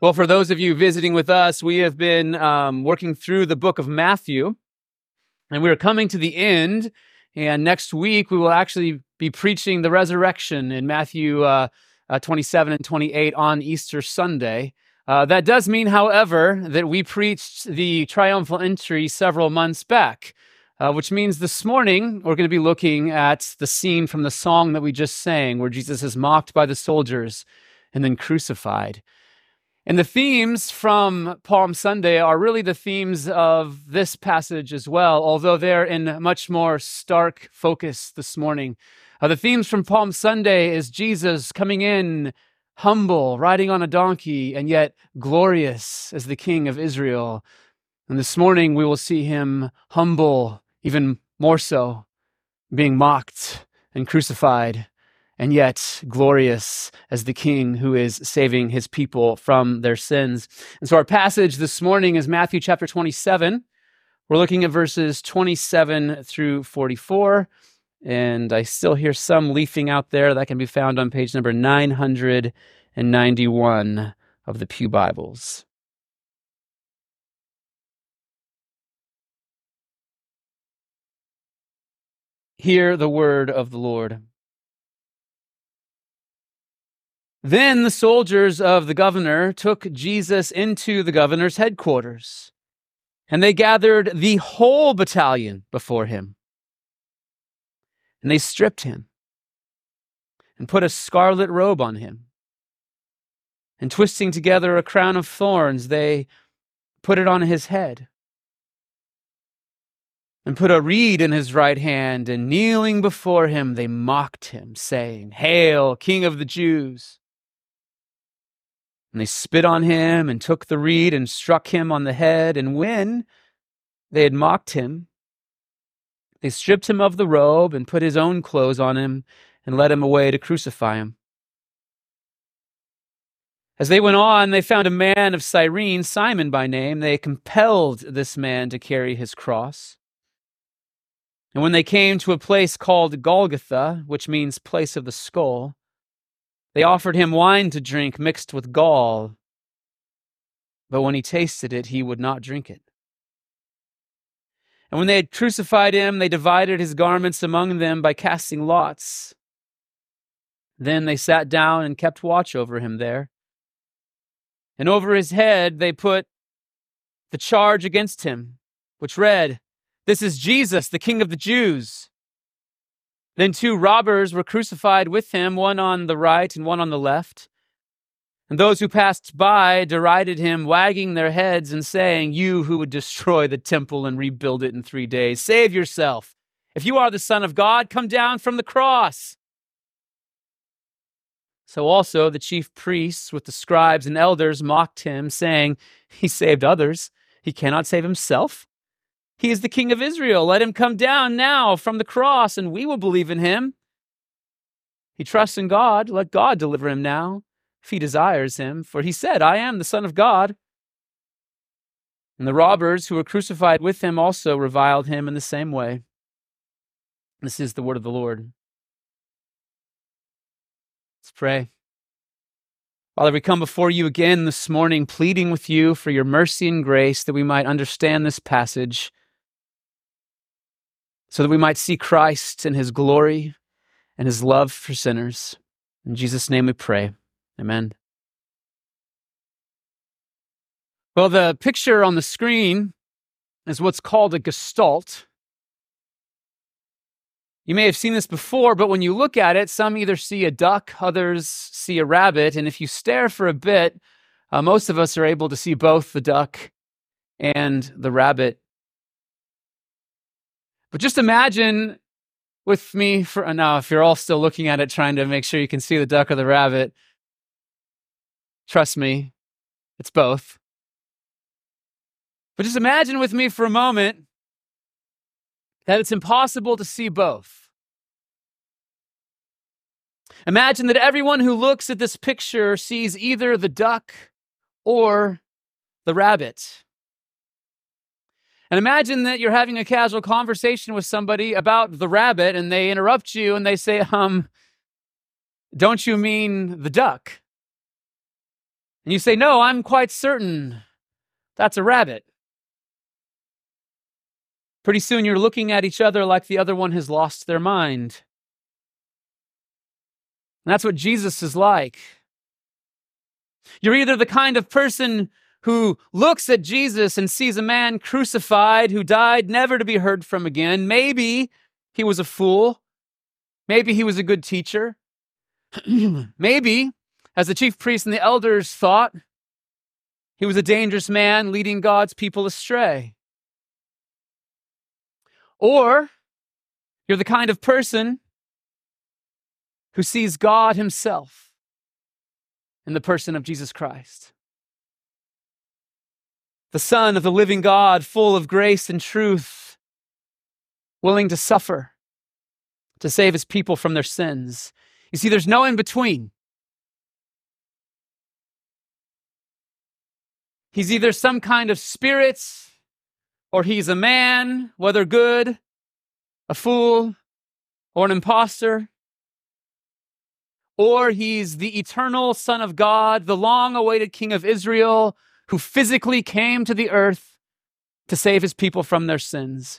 Well, for those of you visiting with us, we have been working through the book of Matthew, and we're coming to the end. And next week, we will actually be preaching the resurrection in Matthew 27 and 28 on Easter Sunday. That does mean, however, that we preached the triumphal entry several months back, which means this morning we're going to be looking at the scene from the song that we just sang, where Jesus is mocked by the soldiers and then crucified. And the themes from Palm Sunday are really the themes of this passage as well, although they're in much more stark focus this morning. The themes from Palm Sunday is Jesus coming in humble, riding on a donkey, and yet glorious as the King of Israel. And this morning we will see him humble, even more so, being mocked and crucified, and yet glorious as the King who is saving his people from their sins. And so our passage this morning is Matthew chapter 27. We're looking at verses 27 through 44, and I still hear some leafing out there. That can be found on page number 991 of the Pew Bibles. Hear the word of the Lord. Then the soldiers of the governor took Jesus into the governor's headquarters, and they gathered the whole battalion before him. And they stripped him and put a scarlet robe on him. And twisting together a crown of thorns, they put it on his head. And put a reed in his right hand, and kneeling before him, they mocked him, saying, "Hail, King of the Jews!" And they spit on him and took the reed and struck him on the head. And when they had mocked him, they stripped him of the robe and put his own clothes on him and led him away to crucify him. As they went on, they found a man of Cyrene, Simon by name. They compelled this man to carry his cross. And when they came to a place called Golgotha, which means place of the skull, they offered him wine to drink mixed with gall. But when he tasted it, he would not drink it. And when they had crucified him, they divided his garments among them by casting lots. Then they sat down and kept watch over him there. And over his head they put the charge against him, which read, "This is Jesus, the King of the Jews." Then 2 robbers were crucified with him, one on the right and one on the left. And those who passed by derided him, wagging their heads and saying, "You who would destroy the temple and rebuild it in 3 days, save yourself. If you are the Son of God, come down from the cross." So also the chief priests with the scribes and elders mocked him, saying, "He saved others. He cannot save himself. He is the King of Israel. Let him come down now from the cross, and we will believe in him. He trusts in God. Let God deliver him now, if he desires him. For he said, 'I am the Son of God.'" And the robbers who were crucified with him also reviled him in the same way. This is the word of the Lord. Let's pray. Father, we come before you again this morning, pleading with you for your mercy and grace, that we might understand this passage, so that we might see Christ and his glory and his love for sinners. In Jesus' name we pray. Amen. Well, the picture on the screen is what's called a gestalt. You may have seen this before, but when you look at it, some either see a duck, others see a rabbit, and if you stare for a bit, most of us are able to see both the duck and the rabbit. But just imagine with me for now, if you're all still looking at it, trying to make sure you can see the duck or the rabbit, trust me, it's both. But just imagine with me for a moment that it's impossible to see both. Imagine that everyone who looks at this picture sees either the duck or the rabbit. And imagine that you're having a casual conversation with somebody about the rabbit, and they interrupt you and they say, don't you mean the duck? And you say, no, I'm quite certain that's a rabbit. Pretty soon you're looking at each other like the other one has lost their mind. And that's what Jesus is like. You're either the kind of person who looks at Jesus and sees a man crucified who died never to be heard from again. Maybe he was a fool. Maybe he was a good teacher. Maybe, as the chief priests and the elders thought, he was a dangerous man leading God's people astray. Or you're the kind of person who sees God himself in the person of Jesus Christ, the Son of the living God, full of grace and truth, willing to suffer to save his people from their sins. You see, there's no in between. He's either some kind of spirit, or he's a man, whether good, a fool, or an imposter. Or he's the eternal Son of God, the long-awaited King of Israel, who physically came to the earth to save his people from their sins.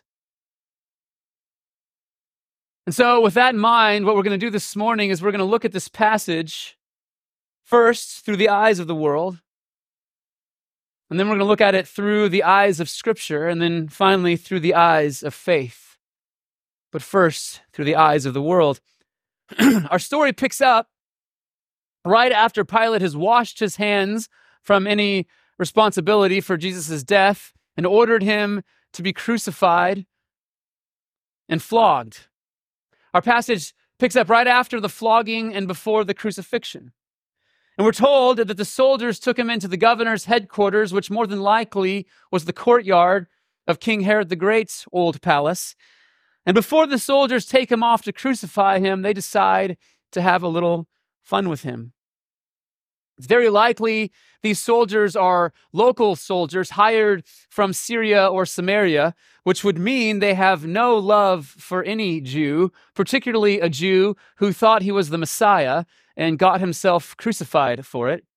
And so with that in mind, what we're going to do this morning is we're going to look at this passage first through the eyes of the world, and then we're going to look at it through the eyes of Scripture, and then finally through the eyes of faith. But first, through the eyes of the world. Our story picks up right after Pilate has washed his hands from any responsibility for Jesus' death and ordered him to be crucified and flogged. Our passage picks up right after the flogging and before the crucifixion. And we're told that the soldiers took him into the governor's headquarters, which more than likely was the courtyard of King Herod the Great's old palace. And before the soldiers take him off to crucify him, they decide to have a little fun with him. It's very likely these soldiers are local soldiers hired from Syria or Samaria, which would mean they have no love for any Jew, particularly a Jew who thought he was the Messiah and got himself crucified for it.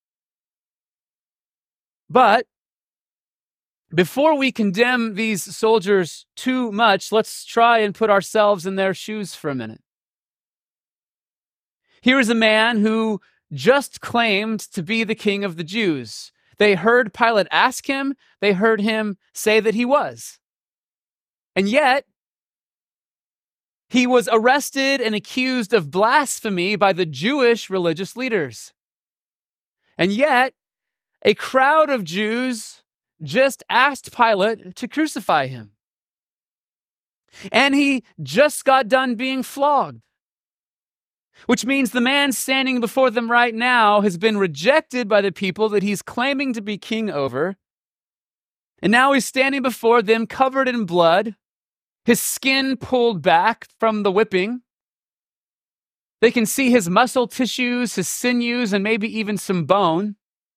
But before we condemn these soldiers too much, let's try and put ourselves in their shoes for a minute. Here is a man who just claimed to be the king of the Jews. They heard Pilate ask him, they heard him say that he was. And yet, he was arrested and accused of blasphemy by the Jewish religious leaders. And yet, a crowd of Jews just asked Pilate to crucify him. And he just got done being flogged, which means the man standing before them right now has been rejected by the people that he's claiming to be king over. And now he's standing before them covered in blood, his skin pulled back from the whipping. They can see his muscle tissues, his sinews, and maybe even some bone.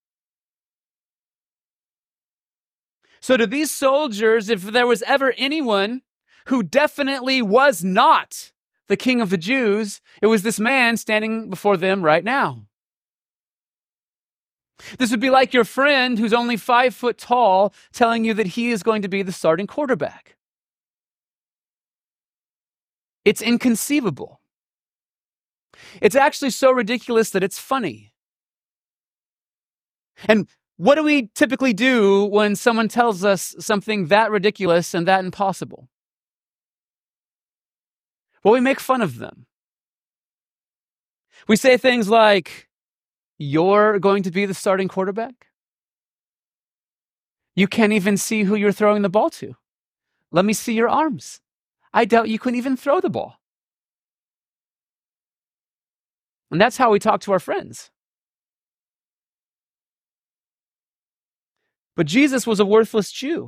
So to these soldiers, if there was ever anyone who definitely was not the king of the Jews, it was this man standing before them right now. This would be like your friend who's only 5 foot tall telling you that he is going to be the starting quarterback. It's inconceivable. It's actually so ridiculous that it's funny. And what do we typically do when someone tells us something that ridiculous and that impossible? Well, we make fun of them. We say things like, "You're going to be the starting quarterback? You can't even see who you're throwing the ball to. Let me see your arms. I doubt you can even throw the ball." And that's how we talk to our friends. But Jesus was a worthless Jew.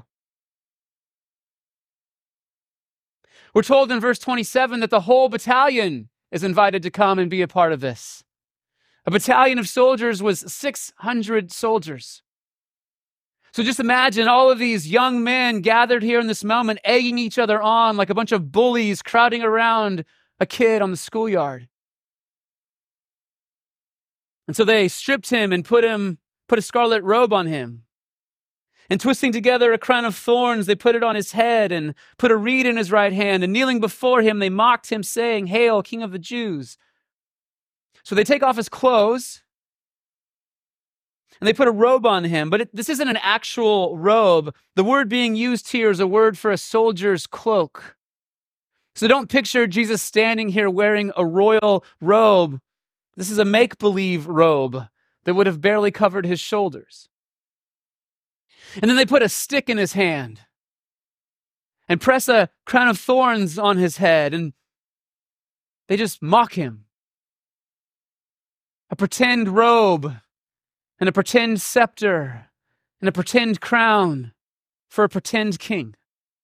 We're told in verse 27 that the whole battalion is invited to come and be a part of this. A battalion of soldiers was 600 soldiers. So just imagine all of these young men gathered here in this moment, egging each other on like a bunch of bullies crowding around a kid on the schoolyard. And so they stripped him and put him put a scarlet robe on him. And twisting together a crown of thorns, they put it on his head and put a reed in his right hand. And kneeling before him, they mocked him, saying, "Hail, King of the Jews." So they take off his clothes and they put a robe on him. But this isn't an actual robe. The word being used here is a word for a soldier's cloak. So don't picture Jesus standing here wearing a royal robe. This is a make-believe robe that would have barely covered his shoulders. And then they put a stick in his hand and press a crown of thorns on his head, and they just mock him. A pretend robe and a pretend scepter and a pretend crown for a pretend king.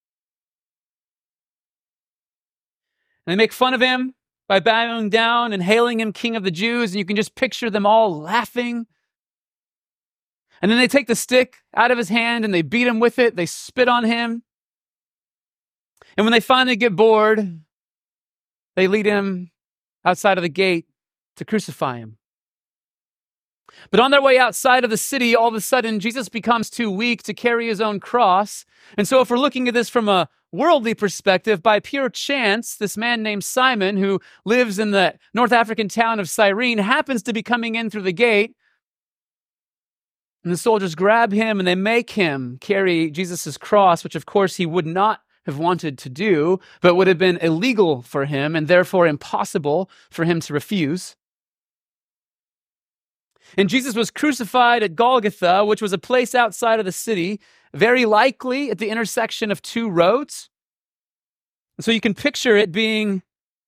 And they make fun of him by bowing down and hailing him King of the Jews, and you can just picture them all laughing. And then they take the stick out of his hand and they beat him with it. They spit on him. And when they finally get bored, they lead him outside of the gate to crucify him. But on their way outside of the city, all of a sudden, Jesus becomes too weak to carry his own cross. And so if we're looking at this from a worldly perspective, by pure chance, this man named Simon, who lives in the North African town of Cyrene, happens to be coming in through the gate. And the soldiers grab him and they make him carry Jesus' cross, which of course he would not have wanted to do, but would have been illegal for him and therefore impossible for him to refuse. And Jesus was crucified at Golgotha, which was a place outside of the city, very likely at the intersection of two roads. And so you can picture it being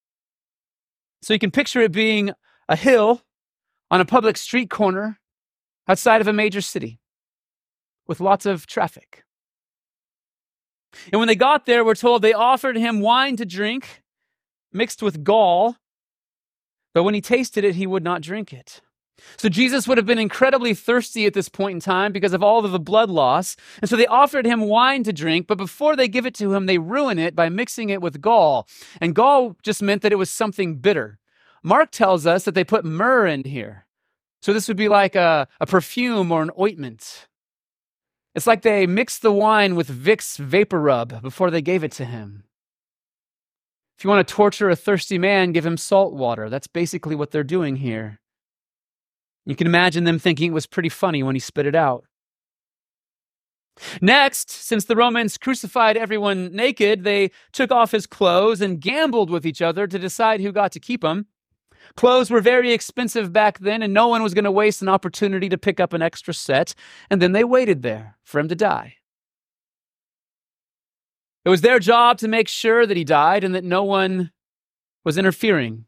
a hill on a public street corner outside of a major city with lots of traffic. And when they got there, we're told they offered him wine to drink mixed with gall, but when he tasted it, he would not drink it. So Jesus would have been incredibly thirsty at this point in time because of all of the blood loss. And so they offered him wine to drink, but before they give it to him, they ruin it by mixing it with gall. And gall just meant that it was something bitter. Mark tells us that they put myrrh in here. So this would be like a perfume or an ointment. It's like they mixed the wine with Vicks Vapor Rub before they gave it to him. If you want to torture a thirsty man, give him salt water. That's basically what they're doing here. You can imagine them thinking it was pretty funny when he spit it out. Next, since the Romans crucified everyone naked, they took off his clothes and gambled with each other to decide who got to keep them. Clothes were very expensive back then, and no one was going to waste an opportunity to pick up an extra set. And then they waited there for him to die. It was their job to make sure that he died and that no one was interfering.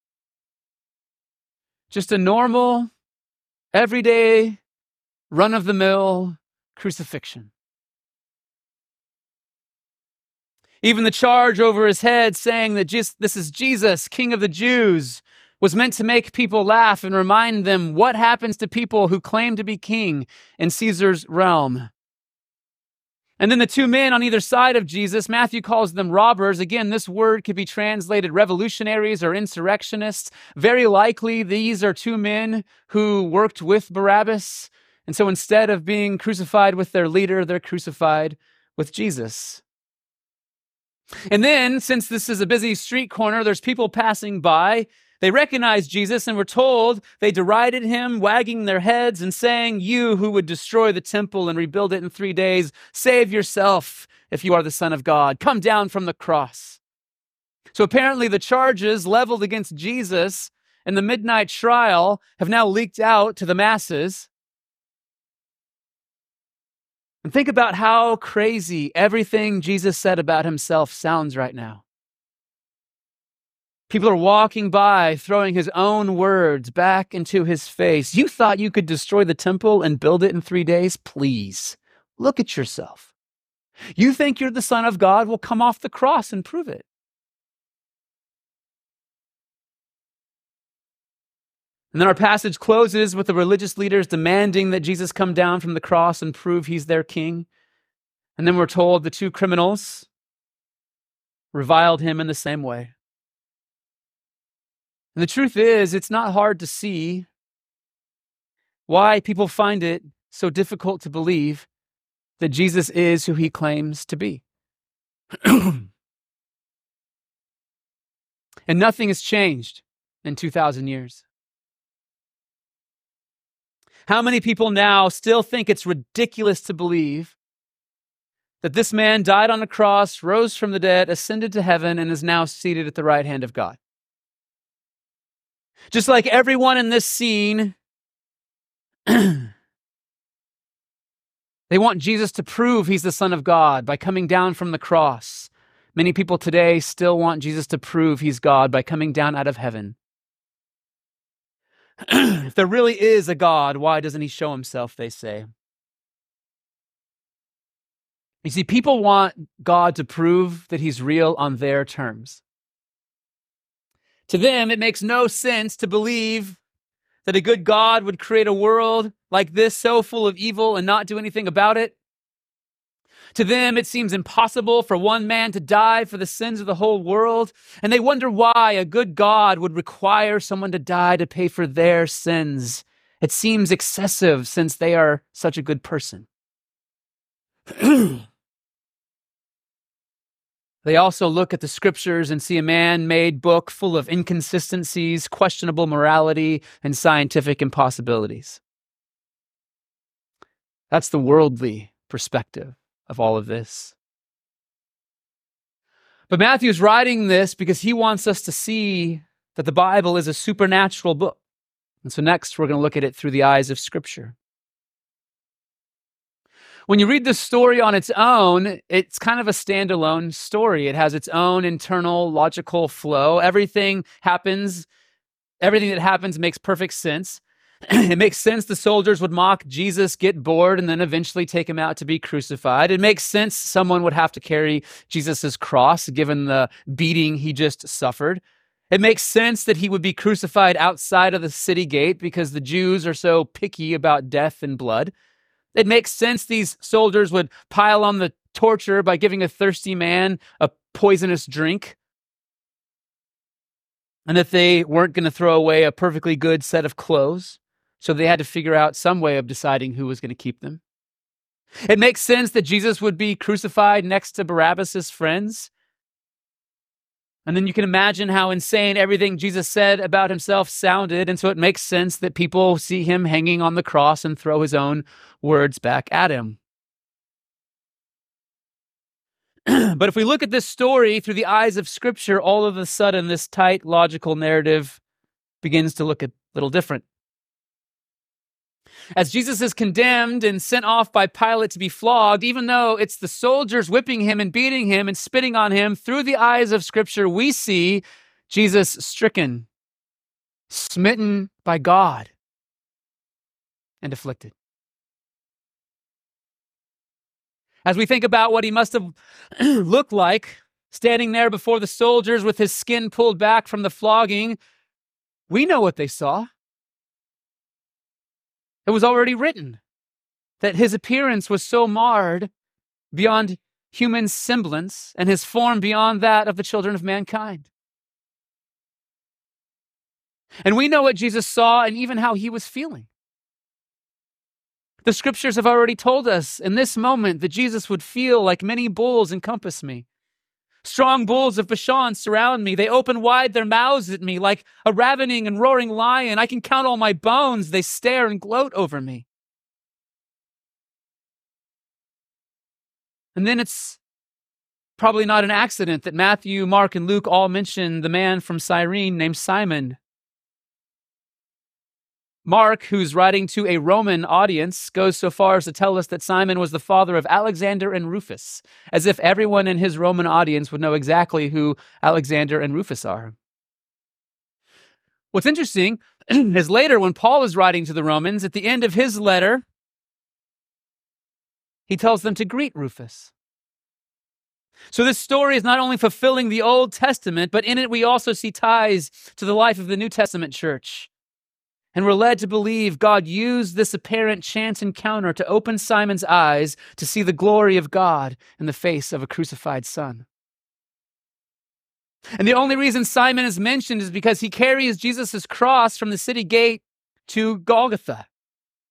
Just a normal, everyday, run-of-the-mill crucifixion. Even the charge over his head saying that this is Jesus, King of the Jews, was meant to make people laugh and remind them what happens to people who claim to be king in Caesar's realm. And then the two men on either side of Jesus, Matthew calls them robbers. Again, this word could be translated revolutionaries or insurrectionists. Very likely, these are two men who worked with Barabbas. And so instead of being crucified with their leader, they're crucified with Jesus. And then, since this is a busy street corner, there's people passing by. They recognized Jesus and were told they derided him, wagging their heads and saying, "You who would destroy the temple and rebuild it in 3 days, save yourself if you are the Son of God. Come down from the cross." So apparently the charges leveled against Jesus in the midnight trial have now leaked out to the masses. And think about how crazy everything Jesus said about himself sounds right now. People are walking by, throwing his own words back into his face. You thought you could destroy the temple and build it in 3 days? Please, look at yourself. You think you're the Son of God? Well, come off the cross and prove it. And then our passage closes with the religious leaders demanding that Jesus come down from the cross and prove he's their king. And then we're told the two criminals reviled him in the same way. And the truth is, it's not hard to see why people find it so difficult to believe that Jesus is who he claims to be. And nothing has changed in 2,000 years. How many people now still think it's ridiculous to believe that this man died on a cross, rose from the dead, ascended to heaven, and is now seated at the right hand of God? Just like everyone in this scene, they want Jesus to prove he's the Son of God by coming down from the cross. Many people today still want Jesus to prove he's God by coming down out of heaven. If there really is a God, why doesn't he show himself, they say. You see, people want God to prove that he's real on their terms. To them, it makes no sense to believe that a good God would create a world like this so full of evil and not do anything about it. To them, it seems impossible for one man to die for the sins of the whole world, and they wonder why a good God would require someone to die to pay for their sins. It seems excessive since they are such a good person. They also look at the scriptures and see a man-made book full of inconsistencies, questionable morality, and scientific impossibilities. That's the worldly perspective of all of this. But Matthew's writing this because he wants us to see that the Bible is a supernatural book. And so next, we're going to look at it through the eyes of Scripture. When you read this story on its own, it's kind of a standalone story. It has its own internal logical flow. Everything that happens makes perfect sense. It makes sense the soldiers would mock Jesus, get bored, and then eventually take him out to be crucified. It makes sense someone would have to carry Jesus' cross, given the beating he just suffered. It makes sense that he would be crucified outside of the city gate because the Jews are so picky about death and blood. It makes sense these soldiers would pile on the torture by giving a thirsty man a poisonous drink, and that they weren't going to throw away a perfectly good set of clothes, so they had to figure out some way of deciding who was going to keep them. It makes sense that Jesus would be crucified next to Barabbas' friends. And then you can imagine how insane everything Jesus said about himself sounded. And so it makes sense that people see him hanging on the cross and throw his own words back at him. But if we look at this story through the eyes of Scripture, all of a sudden this tight, logical narrative begins to look a little different. As Jesus is condemned and sent off by Pilate to be flogged, even though it's the soldiers whipping him and beating him and spitting on him, through the eyes of Scripture, we see Jesus stricken, smitten by God, and afflicted. As we think about what he must have looked like, standing there before the soldiers with his skin pulled back from the flogging, we know what they saw. It was already written that his appearance was so marred beyond human semblance and his form beyond that of the children of mankind. And we know what Jesus saw and even how he was feeling. The scriptures have already told us in this moment that Jesus would feel like many bulls encompass me. Strong bulls of Bashan surround me. They open wide their mouths at me like a ravening and roaring lion. I can count all my bones. They stare and gloat over me. And then it's probably not an accident that Matthew, Mark, and Luke all mention the man from Cyrene named Simon. Mark, who's writing to a Roman audience, goes so far as to tell us that Simon was the father of Alexander and Rufus, as if everyone in his Roman audience would know exactly who Alexander and Rufus are. What's interesting is later when Paul is writing to the Romans, at the end of his letter, he tells them to greet Rufus. So this story is not only fulfilling the Old Testament, but in it we also see ties to the life of the New Testament church. And we're led to believe God used this apparent chance encounter to open Simon's eyes to see the glory of God in the face of a crucified son. And the only reason Simon is mentioned is because he carries Jesus' cross from the city gate to Golgotha.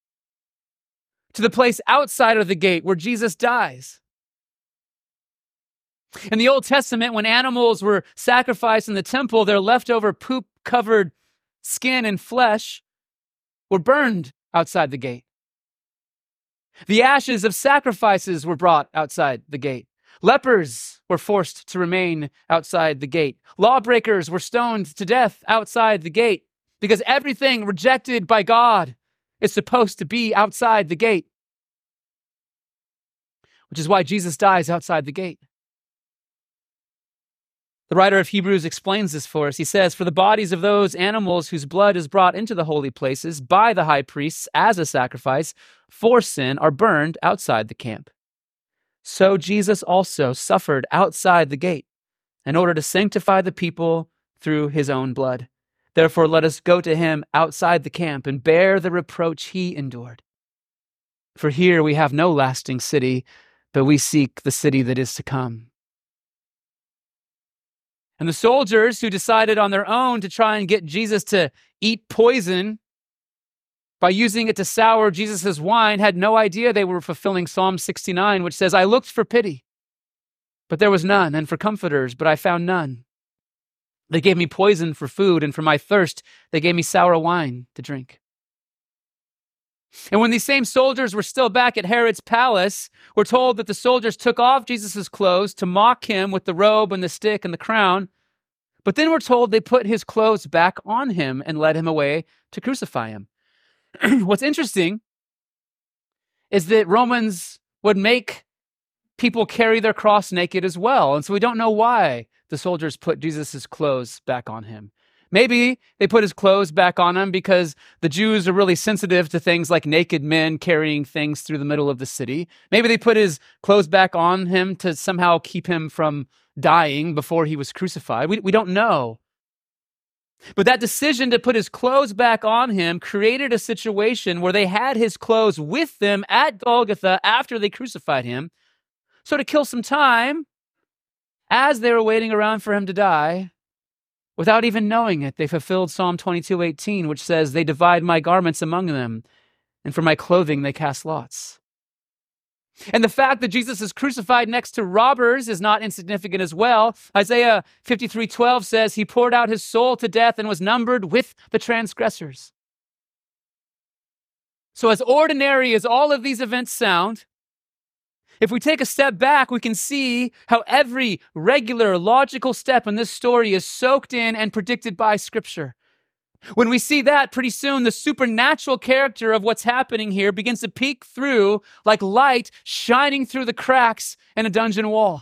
to the place outside of the gate where Jesus dies. In the Old Testament, when animals were sacrificed in the temple, their leftover poop-covered skin and flesh were burned outside the gate. The ashes of sacrifices were brought outside the gate. Lepers were forced to remain outside the gate. Lawbreakers were stoned to death outside the gate, because everything rejected by God is supposed to be outside the gate, which is why Jesus dies outside the gate. The writer of Hebrews explains this for us. He says, "For the bodies of those animals whose blood is brought into the holy places by the high priests as a sacrifice for sin are burned outside the camp. So Jesus also suffered outside the gate in order to sanctify the people through his own blood. Therefore, let us go to him outside the camp and bear the reproach he endured. For here we have no lasting city, but we seek the city that is to come." And the soldiers who decided on their own to try and get Jesus to eat poison by using it to sour Jesus' wine had no idea they were fulfilling Psalm 69, which says, "I looked for pity, but there was none, and for comforters, but I found none. They gave me poison for food, and for my thirst, they gave me sour wine to drink." And when these same soldiers were still back at Herod's palace, we're told that the soldiers took off Jesus' clothes to mock him with the robe and the stick and the crown. But then we're told they put his clothes back on him and led him away to crucify him. What's interesting is that Romans would make people carry their cross naked as well. And so we don't know why the soldiers put Jesus' clothes back on him. Maybe they put his clothes back on him because the Jews are really sensitive to things like naked men carrying things through the middle of the city. Maybe they put his clothes back on him to somehow keep him from dying before he was crucified. We don't know. But that decision to put his clothes back on him created a situation where they had his clothes with them at Golgotha after they crucified him. So to kill some time, as they were waiting around for him to die, without even knowing it, they fulfilled Psalm 22:18, which says, "They divide my garments among them, and for my clothing they cast lots." And the fact that Jesus is crucified next to robbers is not insignificant as well. Isaiah 53:12 says, "He poured out his soul to death and was numbered with the transgressors." So as ordinary as all of these events sound, if we take a step back, we can see how every regular, logical step in this story is soaked in and predicted by Scripture. When we see that, pretty soon the supernatural character of what's happening here begins to peek through like light shining through the cracks in a dungeon wall.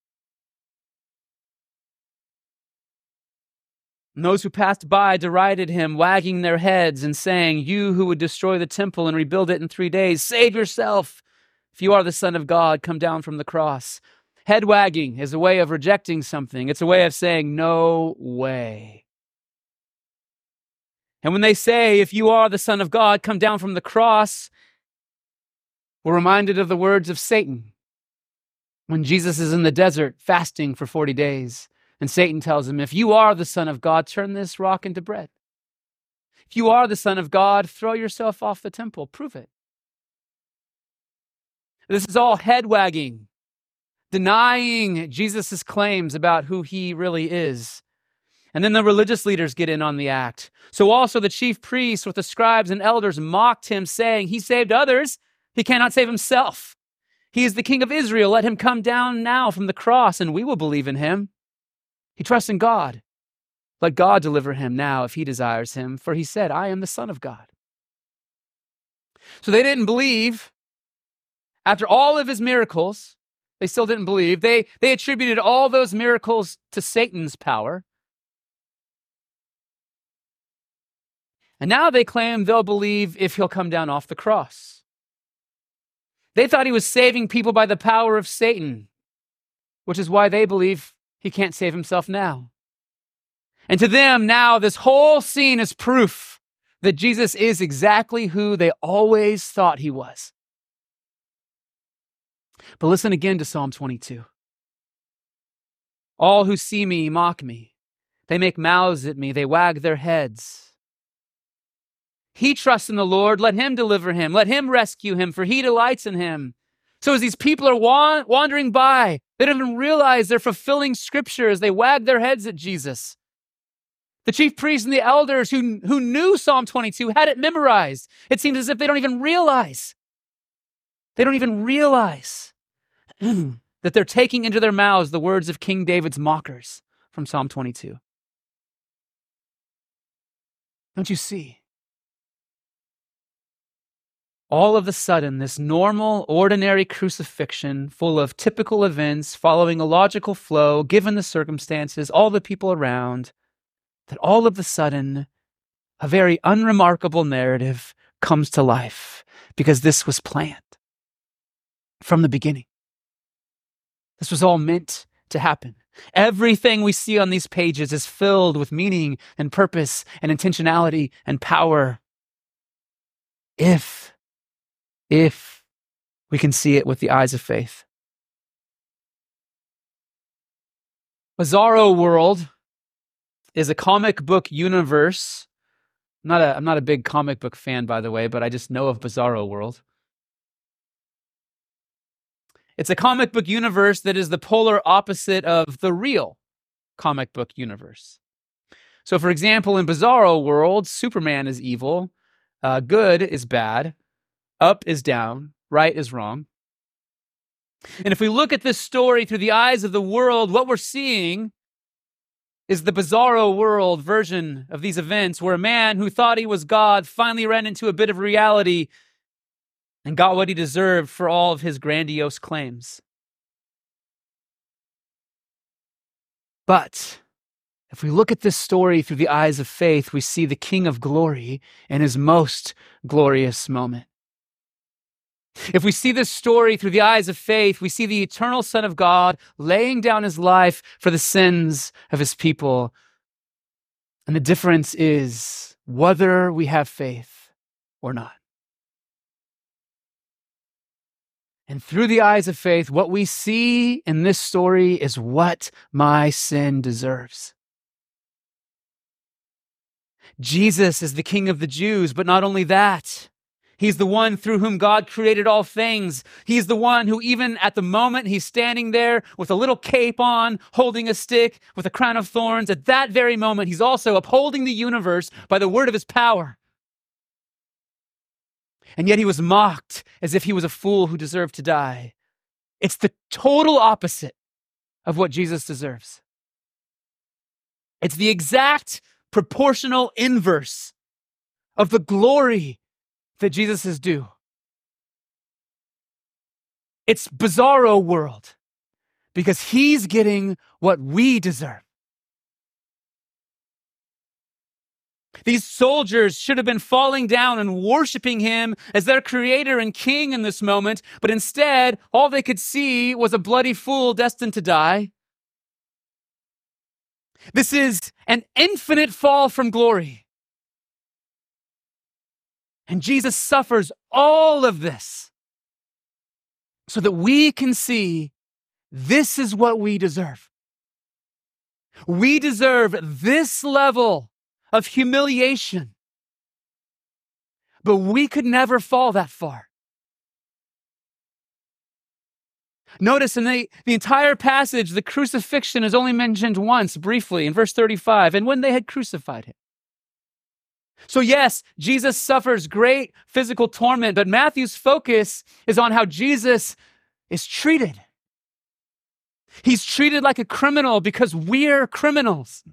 And those who passed by derided him, wagging their heads and saying, "You who would destroy the temple and rebuild it in 3 days, save yourself. If you are the Son of God, come down from the cross." Head wagging is a way of rejecting something. It's a way of saying, "No way." And when they say, "If you are the Son of God, come down from the cross," we're reminded of the words of Satan. When Jesus is in the desert fasting for 40 days, and Satan tells him, "If you are the Son of God, turn this rock into bread. If you are the Son of God, throw yourself off the temple. Prove it." This is all head wagging, denying Jesus' claims about who he really is. And then the religious leaders get in on the act. So also the chief priests with the scribes and elders mocked him, saying, "He saved others, he cannot save himself. He is the King of Israel. Let him come down now from the cross, and we will believe in him. He trusts in God. Let God deliver him now if he desires him, for he said, 'I am the Son of God.'" So they didn't believe. After all of his miracles, they still didn't believe. They attributed all those miracles to Satan's power. And now they claim they'll believe if he'll come down off the cross. They thought he was saving people by the power of Satan, which is why they believe he can't save himself now. And to them now, this whole scene is proof that Jesus is exactly who they always thought he was. But listen again to Psalm 22. "All who see me mock me. They make mouths at me. They wag their heads. He trusts in the Lord. Let him deliver him. Let him rescue him, for he delights in him. So as these people are wandering by, they don't even realize they're fulfilling Scripture as they wag their heads at Jesus. The chief priests and the elders who knew Psalm 22 had it memorized. It seems as if they don't even realize. They don't even realize that they're taking into their mouths the words of King David's mockers from Psalm 22. Don't you see? All of a sudden, this normal, ordinary crucifixion, full of typical events, following a logical flow, given the circumstances, all the people around, that all of a sudden, a very unremarkable narrative comes to life because this was planned from the beginning. This was all meant to happen. Everything we see on these pages is filled with meaning and purpose and intentionality and power. If we can see it with the eyes of faith. Bizarro World is a comic book universe. I'm not a big comic book fan, by the way, but I just know of Bizarro World. It's a comic book universe that is the polar opposite of the real comic book universe. So, for example, in Bizarro World, Superman is evil, good is bad, up is down, right is wrong. And if we look at this story through the eyes of the world, what we're seeing is the Bizarro World version of these events, where a man who thought he was God finally ran into a bit of reality and got what he deserved for all of his grandiose claims. But if we look at this story through the eyes of faith, we see the King of Glory in his most glorious moment. If we see this story through the eyes of faith, we see the eternal Son of God laying down his life for the sins of his people. And the difference is whether we have faith or not. And through the eyes of faith, what we see in this story is what my sin deserves. Jesus is the King of the Jews, but not only that, he's the one through whom God created all things. He's the one who, even at the moment he's standing there with a little cape on, holding a stick with a crown of thorns, at that very moment, he's also upholding the universe by the word of his power. And yet he was mocked as if he was a fool who deserved to die. It's the total opposite of what Jesus deserves. It's the exact proportional inverse of the glory that Jesus is due. It's Bizarro World because he's getting what we deserve. These soldiers should have been falling down and worshiping him as their creator and king in this moment, but instead, all they could see was a bloody fool destined to die. This is an infinite fall from glory. And Jesus suffers all of this so that we can see this is what we deserve. We deserve this level of humiliation, but we could never fall that far. Notice in the entire passage, the crucifixion is only mentioned once, briefly, in verse 35, and when they had crucified him. So yes, Jesus suffers great physical torment, but Matthew's focus is on how Jesus is treated. He's treated like a criminal because we're criminals.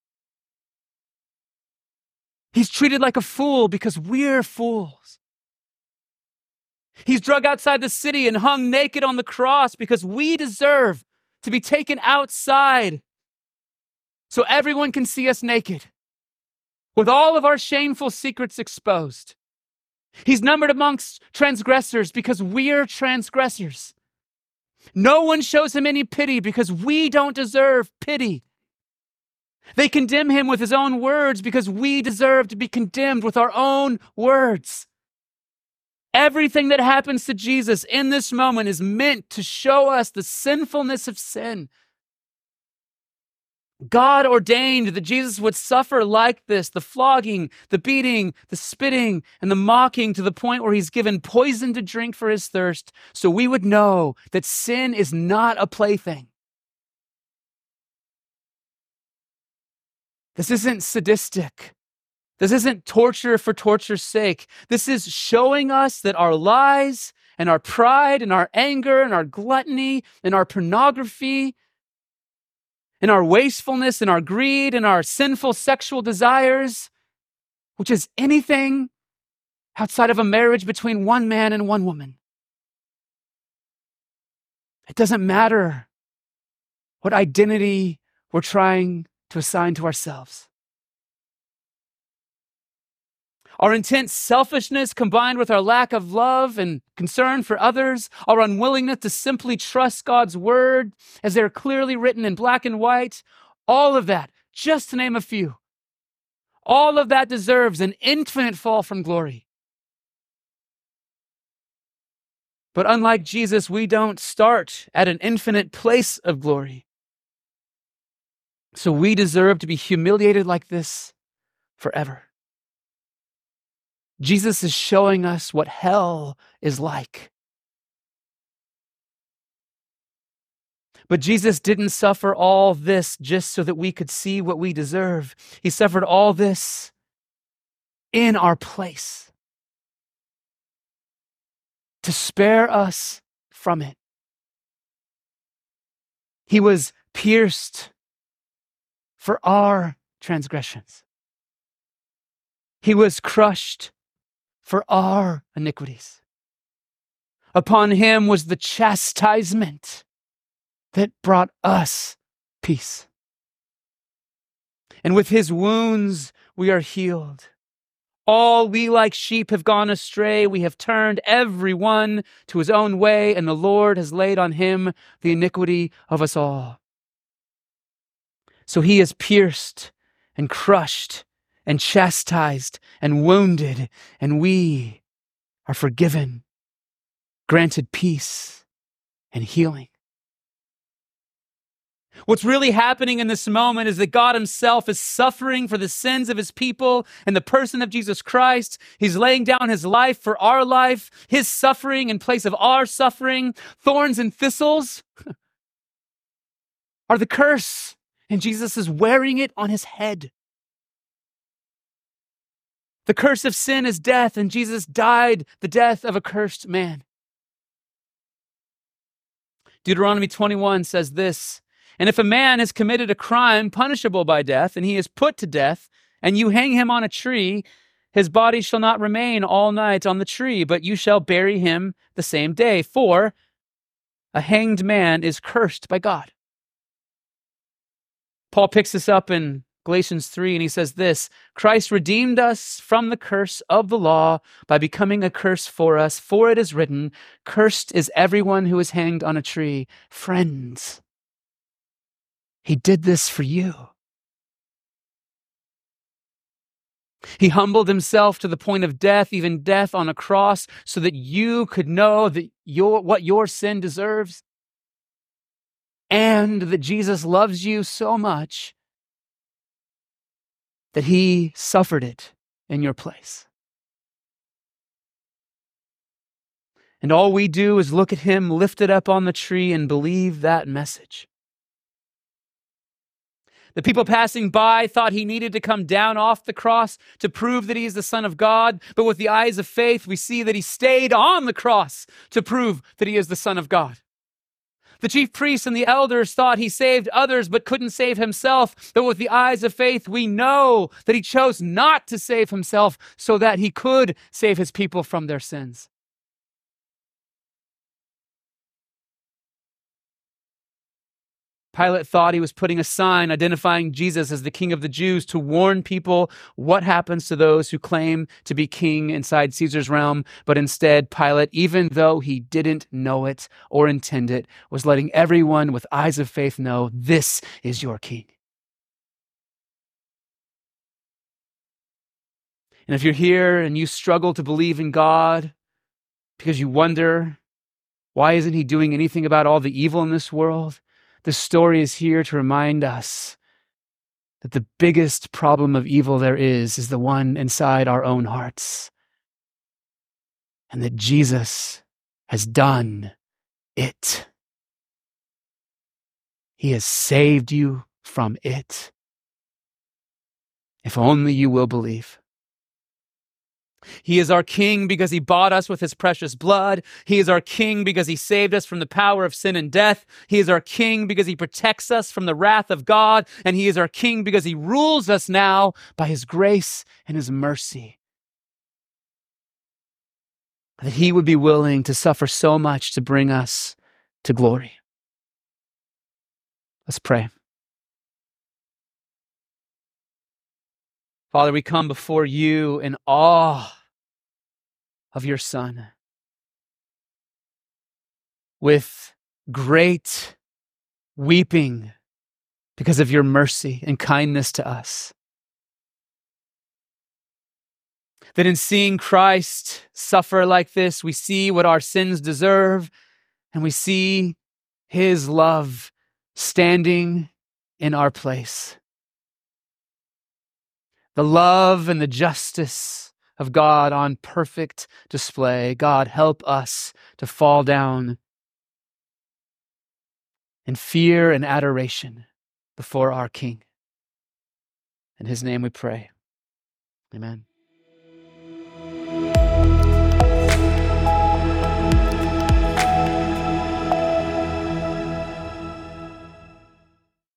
He's treated like a fool because we're fools. He's dragged outside the city and hung naked on the cross because we deserve to be taken outside so everyone can see us naked, with all of our shameful secrets exposed. He's numbered amongst transgressors because we're transgressors. No one shows him any pity because we don't deserve pity. They condemn him with his own words because we deserve to be condemned with our own words. Everything that happens to Jesus in this moment is meant to show us the sinfulness of sin. God ordained that Jesus would suffer like this, the flogging, the beating, the spitting, and the mocking, to the point where he's given poison to drink for his thirst, so we would know that sin is not a plaything. This isn't sadistic. This isn't torture for torture's sake. This is showing us that our lies and our pride and our anger and our gluttony and our pornography and our wastefulness and our greed and our sinful sexual desires, which is anything outside of a marriage between one man and one woman. It doesn't matter what identity we're trying to assign to ourselves. Our intense selfishness, combined with our lack of love and concern for others, our unwillingness to simply trust God's word as they're clearly written in black and white, all of that, just to name a few, all of that deserves an infinite fall from glory. But unlike Jesus, we don't start at an infinite place of glory. So we deserve to be humiliated like this forever. Jesus is showing us what hell is like. But Jesus didn't suffer all this just so that we could see what we deserve. He suffered all this in our place to spare us from it. He was pierced for our transgressions. He was crushed for our iniquities. Upon him was the chastisement that brought us peace. And with his wounds we are healed. All we like sheep have gone astray. We have turned every one to his own way, and the Lord has laid on him the iniquity of us all. So he is pierced and crushed and chastised and wounded, and we are forgiven, granted peace and healing. What's really happening in this moment is that God himself is suffering for the sins of his people in the person of Jesus Christ. He's laying down his life for our life, his suffering in place of our suffering. Thorns and thistles are the curse, and Jesus is wearing it on his head. The curse of sin is death, and Jesus died the death of a cursed man. Deuteronomy 21 says this, "And if a man has committed a crime punishable by death, and he is put to death, and you hang him on a tree, his body shall not remain all night on the tree, but you shall bury him the same day. For a hanged man is cursed by God." Paul picks this up in Galatians 3, and he says this, "Christ redeemed us from the curse of the law by becoming a curse for us. For it is written, cursed is everyone who is hanged on a tree." Friends, he did this for you. He humbled himself to the point of death, even death on a cross, so that you could know that what your sin deserves, and that Jesus loves you so much that he suffered it in your place. And all we do is look at him lifted up on the tree and believe that message. The people passing by thought he needed to come down off the cross to prove that he is the Son of God, but with the eyes of faith, we see that he stayed on the cross to prove that he is the Son of God. The chief priests and the elders thought he saved others but couldn't save himself. But with the eyes of faith, we know that he chose not to save himself so that he could save his people from their sins. Pilate thought he was putting a sign identifying Jesus as the King of the Jews to warn people what happens to those who claim to be king inside Caesar's realm. But instead, Pilate, even though he didn't know it or intend it, was letting everyone with eyes of faith know, this is your king. And if you're here and you struggle to believe in God because you wonder, why isn't he doing anything about all the evil in this world? The story is here to remind us that the biggest problem of evil there is the one inside our own hearts, and that Jesus has done it. He has saved you from it. If only you will believe. He is our King because he bought us with his precious blood. He is our King because he saved us from the power of sin and death. He is our King because he protects us from the wrath of God. And he is our King because he rules us now by his grace and his mercy. That he would be willing to suffer so much to bring us to glory. Let's pray. Father, we come before you in awe of your Son, with great weeping because of your mercy and kindness to us. That in seeing Christ suffer like this, we see what our sins deserve, and we see his love standing in our place. The love and the justice of God on perfect display. God, help us to fall down in fear and adoration before our King. In his name we pray. Amen.